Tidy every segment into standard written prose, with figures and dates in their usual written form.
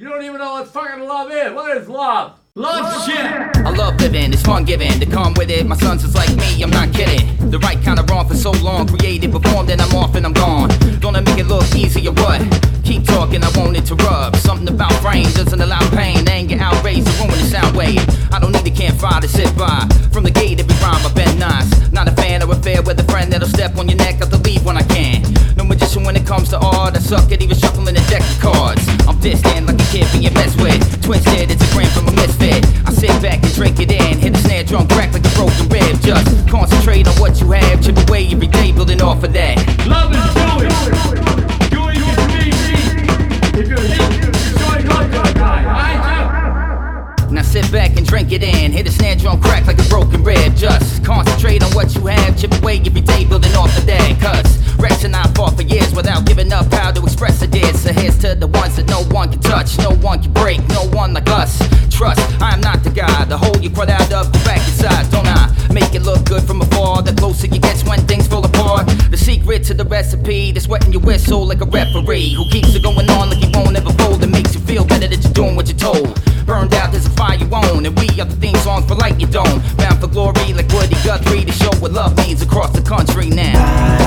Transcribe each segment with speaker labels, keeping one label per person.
Speaker 1: You don't even know what fucking love is. What is love? Love shit!
Speaker 2: I love living, it's fun giving. To come with it, my son's just like me, I'm not kidding. The right kind of wrong for so long. Created, performed, then I'm off and I'm gone. Gonna make it look easy or what? Keep talking, I won't interrupt. Something about brain doesn't allow pain. Anger, outrage, to ruin the sound wave. I don't need a campfire to sit by. From the gate, every rhyme I've been nice. Not a fan or affair with a friend that'll step on your neck. I'll leave when I can. No magician when it comes to art. I suck at even shuffling a deck of cards. I'm distant like a kid being messed with. Twisted, it's a gram from a misfit. I sit back and drink it in. Hit the snare drum, crack like a broken rib. Just concentrate on what you have. Chip away every day, building off of that.
Speaker 1: Love is Jewish. Doing is easy. If you're doing good guy, I do.
Speaker 2: Now sit back and drink it in. Hit the snare drum, crack like a broken rib. Just concentrate on what you have. Chip away every day, building off of that. Cause Rex and I fought for years without giving up how to express ideas. So here's to the ones that no one can touch, no one can break, no one like us. Trust, I am not the guy. The hole you crawl out of, go back inside, don't I? Make it look good from afar. The closer you get when things fall apart. The secret to the recipe, that's wetting your whistle like a referee who keeps it going on like he won't ever fold and makes you feel better that you're doing what you're told. Burned out, there's a fire you own, and we are the theme songs for like you don't. Bound for glory like Woody Guthrie to show what love means across the country now.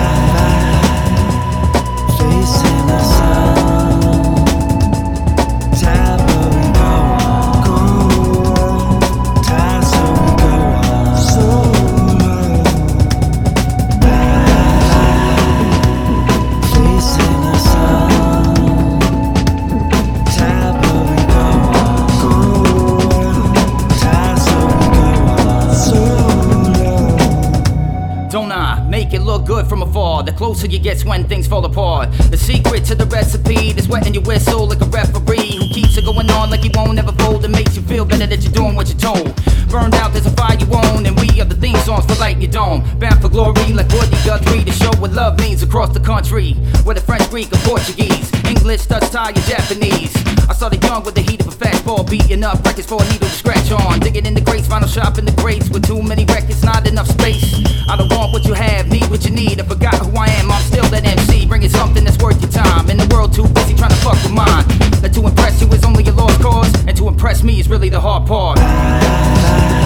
Speaker 3: Facing the sun, time will go on, time will go on, so long. Facing the sun, time will go on, time will go on, so long.
Speaker 2: Don't I make it look good from afar? The closer you get when things fall apart. The secret to the recipe that's wetting your whistle like a referee who keeps it going on like he won't ever fold and makes you feel better that you're doing what you're told. Burned out, there's a fire you own, and we are the theme songs for light your dome. Bound for glory like Woody Guthrie to show what love means across the country. Whether French, Greek, or Portuguese, English, Dutch, Thai, or Japanese. I started young with the heat of a fastball, beating up records for a needle to scratch on. Digging in the crates, vinyl shop in the crates with too many records, not enough space. I don't want what you have, need what you need. I forgot who I am, I'm still that MC. Bringing something that's worth your time. In the world too busy trying to fuck with mine. That to impress you is only a lost cause, and to impress me is really the hard part.